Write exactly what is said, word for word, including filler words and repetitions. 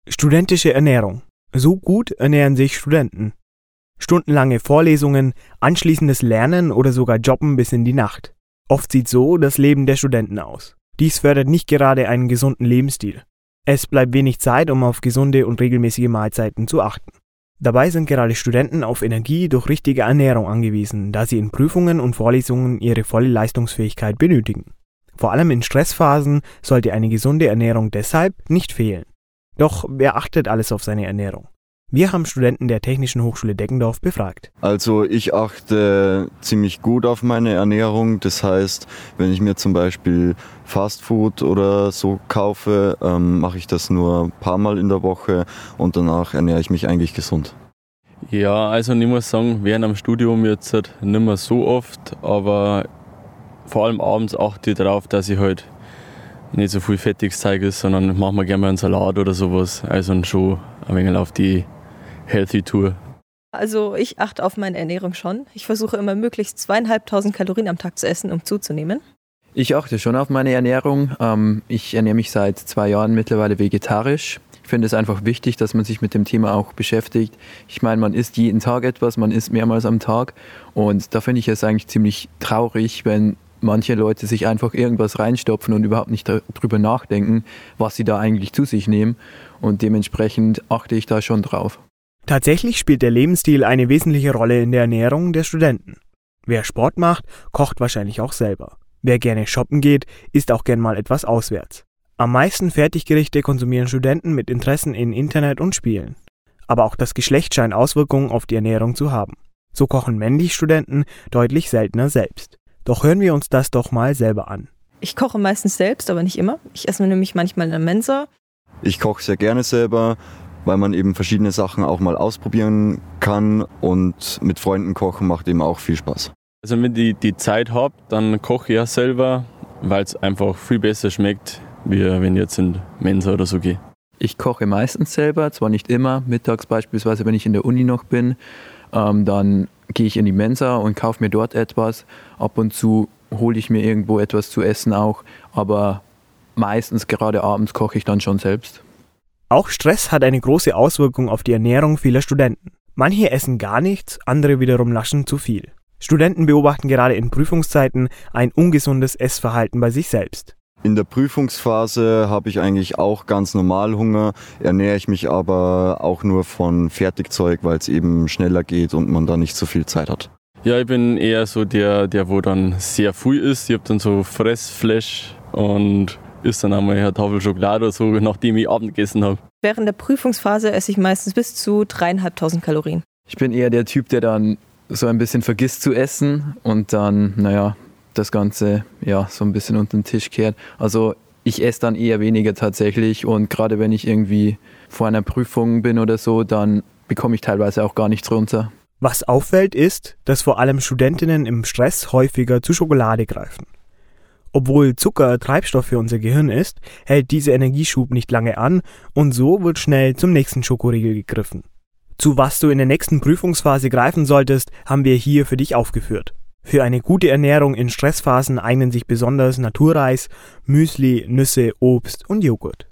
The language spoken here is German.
Studentische Ernährung. So gut ernähren sich Studenten. Stundenlange Vorlesungen, anschließendes Lernen oder sogar Jobben bis in die Nacht. Oft sieht so das Leben der Studenten aus. Dies fördert nicht gerade einen gesunden Lebensstil. Es bleibt wenig Zeit, um auf gesunde und regelmäßige Mahlzeiten zu achten. Dabei sind gerade Studenten auf Energie durch richtige Ernährung angewiesen, da sie in Prüfungen und Vorlesungen ihre volle Leistungsfähigkeit benötigen. Vor allem in Stressphasen sollte eine gesunde Ernährung deshalb nicht fehlen. Doch wer achtet alles auf seine Ernährung? Wir haben Studenten der Technischen Hochschule Deggendorf befragt. Also ich achte ziemlich gut auf meine Ernährung. Das heißt, wenn ich mir zum Beispiel Fastfood oder so kaufe, ähm, mache ich das nur ein paar Mal in der Woche und danach ernähre ich mich eigentlich gesund. Ja, also ich muss sagen, während am Studium jetzt nicht mehr so oft, aber vor allem abends achte ich darauf, dass ich halt nicht so viel fettiges Zeug ist, sondern mache mir gerne mal einen Salat oder sowas. Also schon ein wenig auf die Healthy Tour. Also ich achte auf meine Ernährung schon. Ich versuche immer möglichst zweieinhalbtausend Kalorien am Tag zu essen, um zuzunehmen. Ich achte schon auf meine Ernährung. Ich ernähre mich seit zwei Jahren mittlerweile vegetarisch. Ich finde es einfach wichtig, dass man sich mit dem Thema auch beschäftigt. Ich meine, man isst jeden Tag etwas, man isst mehrmals am Tag. Und da finde ich es eigentlich ziemlich traurig, wenn manche Leute sich einfach irgendwas reinstopfen und überhaupt nicht darüber nachdenken, was sie da eigentlich zu sich nehmen. Und dementsprechend achte ich da schon drauf. Tatsächlich spielt der Lebensstil eine wesentliche Rolle in der Ernährung der Studenten. Wer Sport macht, kocht wahrscheinlich auch selber. Wer gerne shoppen geht, isst auch gern mal etwas auswärts. Am meisten Fertiggerichte konsumieren Studenten mit Interessen in Internet und Spielen. Aber auch das Geschlecht scheint Auswirkungen auf die Ernährung zu haben. So kochen männliche Studenten deutlich seltener selbst. Doch hören wir uns das doch mal selber an. Ich koche meistens selbst, aber nicht immer. Ich esse mir nämlich manchmal in der Mensa. Ich koche sehr gerne selber, weil man eben verschiedene Sachen auch mal ausprobieren kann und mit Freunden kochen macht eben auch viel Spaß. Also wenn ich die Zeit habe, dann koche ich ja selber, weil es einfach viel besser schmeckt, wie wenn ich jetzt in Mensa oder so gehe. Ich koche meistens selber, zwar nicht immer, mittags beispielsweise, wenn ich in der Uni noch bin, ähm, dann gehe ich in die Mensa und kaufe mir dort etwas. Ab und zu hole ich mir irgendwo etwas zu essen auch, aber meistens gerade abends koche ich dann schon selbst. Auch Stress hat eine große Auswirkung auf die Ernährung vieler Studenten. Manche essen gar nichts, andere wiederum naschen zu viel. Studenten beobachten gerade in Prüfungszeiten ein ungesundes Essverhalten bei sich selbst. In der Prüfungsphase habe ich eigentlich auch ganz normal Hunger, ernähre ich mich aber auch nur von Fertigzeug, weil es eben schneller geht und man da nicht so viel Zeit hat. Ja, ich bin eher so der, der wo dann sehr früh isst. Ich habe dann so Fressflash und isst dann einmal eine Tafel Schokolade oder so, nachdem ich Abend gegessen habe. Während der Prüfungsphase esse ich meistens bis zu dreieinhalbtausend Kalorien. Ich bin eher der Typ, der dann so ein bisschen vergisst zu essen und dann, naja, das Ganze ja so ein bisschen unter den Tisch kehrt. Also ich esse dann eher weniger tatsächlich und gerade wenn ich irgendwie vor einer Prüfung bin oder so, dann bekomme ich teilweise auch gar nichts runter. Was auffällt ist, dass vor allem Studentinnen im Stress häufiger zu Schokolade greifen. Obwohl Zucker Treibstoff für unser Gehirn ist, hält dieser Energieschub nicht lange an und so wird schnell zum nächsten Schokoriegel gegriffen. Zu was du in der nächsten Prüfungsphase greifen solltest, haben wir hier für dich aufgeführt. Für eine gute Ernährung in Stressphasen eignen sich besonders Naturreis, Müsli, Nüsse, Obst und Joghurt.